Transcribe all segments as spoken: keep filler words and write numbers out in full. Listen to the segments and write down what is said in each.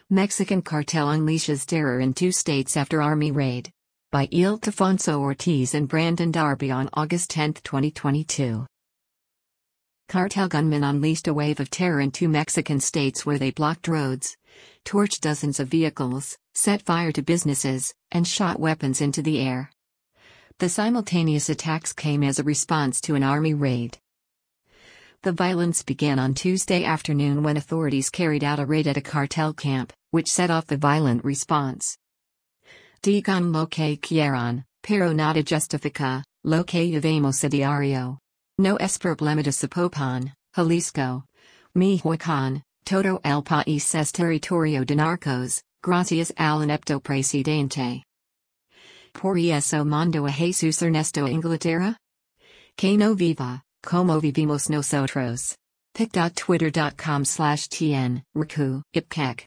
Mexican cartel unleashes terror in two states after army raid. By Ildefonso Ortiz and Brandon Darby on August tenth, twenty twenty-two. Cartel gunmen unleashed a wave of terror in two Mexican states where they blocked roads, torched dozens of vehicles, set fire to businesses, and shot weapons into the air. The simultaneous attacks came as a response to an army raid. The violence began on Tuesday afternoon when authorities carried out a raid at a cartel camp, which set off the violent response. Digan lo que quieran, pero nada justifica lo que llevamos a diario. No es problema de Zapopan, Jalisco. Michoacán, todo el país es territorio de narcos, gracias al inepto presidente. Por eso mando a Jesús Ernesto a Inglaterra? Que no viva, como vivimos nosotros. pic.twitter.com slash tn, Riku, Ipkek.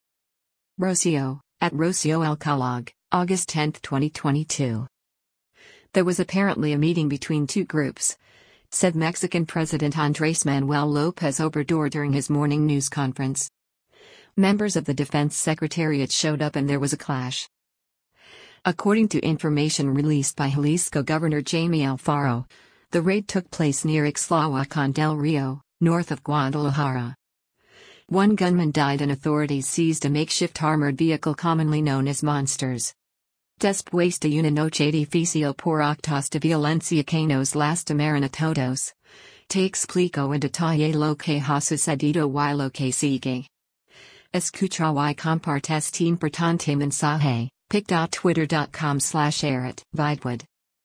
Rocio, at Rocio Alcalog, August tenth, twenty twenty-two. There was apparently a meeting between two groups, said Mexican President Andrés Manuel López Obrador during his morning news conference. Members of the Defense Secretariat showed up and there was a clash. According to information released by Jalisco Governor Jaime Alfaro, the raid took place near Ixtlahuacan del Rio, north of Guadalajara. One gunman died and authorities seized a makeshift armored vehicle commonly known as monsters. Después de una noche difícil por actos de violencia que nos lastimaron a todos. Te explico en detalle lo que ha sucedido y lo que sigue. Escucha y comparte este importante mensaje, pic.twitter.com slash erit Vidwood.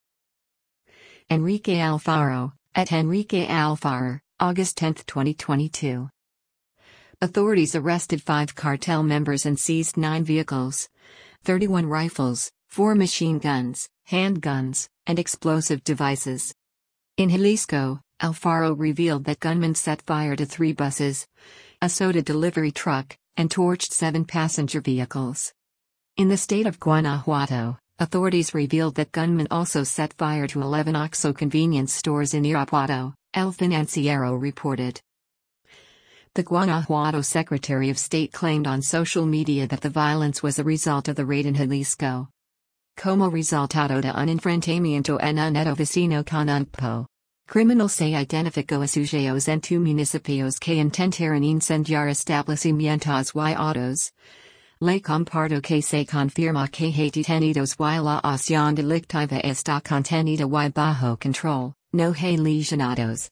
Enrique Alfaro, at Enrique Alfaro, August tenth, twenty twenty-two. Authorities arrested five cartel members and seized nine vehicles, thirty-one rifles, four machine guns, handguns, and explosive devices. In Jalisco, Alfaro revealed that gunmen set fire to three buses, a soda delivery truck, and torched seven passenger vehicles. In the state of Guanajuato, authorities revealed that gunmen also set fire to eleven OXXO convenience stores in Irapuato, El Financiero reported. The Guanajuato Secretary of State claimed on social media that the violence was a result of the raid in Jalisco. Como resultado de un enfrentamiento en un vecino con un po. Criminal se identificó a sujetos en two municipios que intentaron incendiar establecimientos y autos. Le comparto que se confirma que hay detenidos y la acción delictiva está contenida y bajo control, no hay lesionados.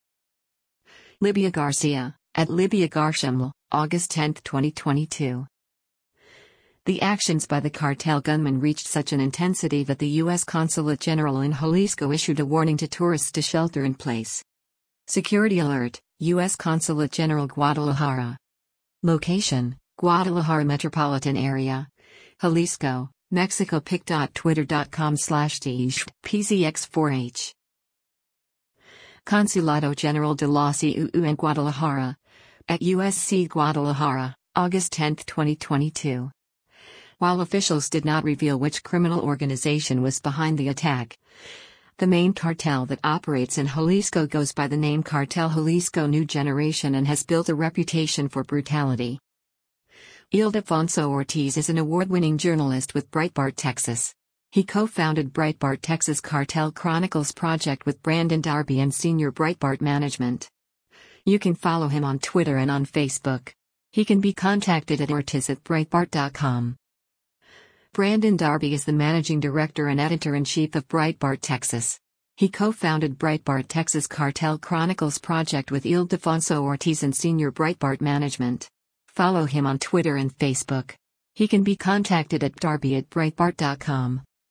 Libia Garcia, at Libia Garcimel, August tenth, twenty twenty-two. The actions by the cartel gunmen reached such an intensity that the U S Consulate General in Jalisco issued a warning to tourists to shelter in place. Security alert, U S Consulate General Guadalajara. Location, Guadalajara Metropolitan Area. Jalisco, Mexico. pic.twitter.com slash P Z X four H. Consulado General de la C U U en Guadalajara. At U S C Guadalajara, August tenth, twenty twenty-two. While officials did not reveal which criminal organization was behind the attack, the main cartel that operates in Jalisco goes by the name Cartel Jalisco New Generation and has built a reputation for brutality. Ildefonso Ortiz is an award-winning journalist with Breitbart Texas. He co-founded Breitbart Texas Cartel Chronicles project with Brandon Darby and senior Breitbart management. You can follow him on Twitter and on Facebook. He can be contacted at ortiz at breitbart dot com. Brandon Darby is the managing director and editor-in-chief of Breitbart Texas. He co-founded Breitbart Texas Cartel Chronicles project with Ildefonso Ortiz and senior Breitbart management. Follow him on Twitter and Facebook. He can be contacted at darby at breitbart dot com.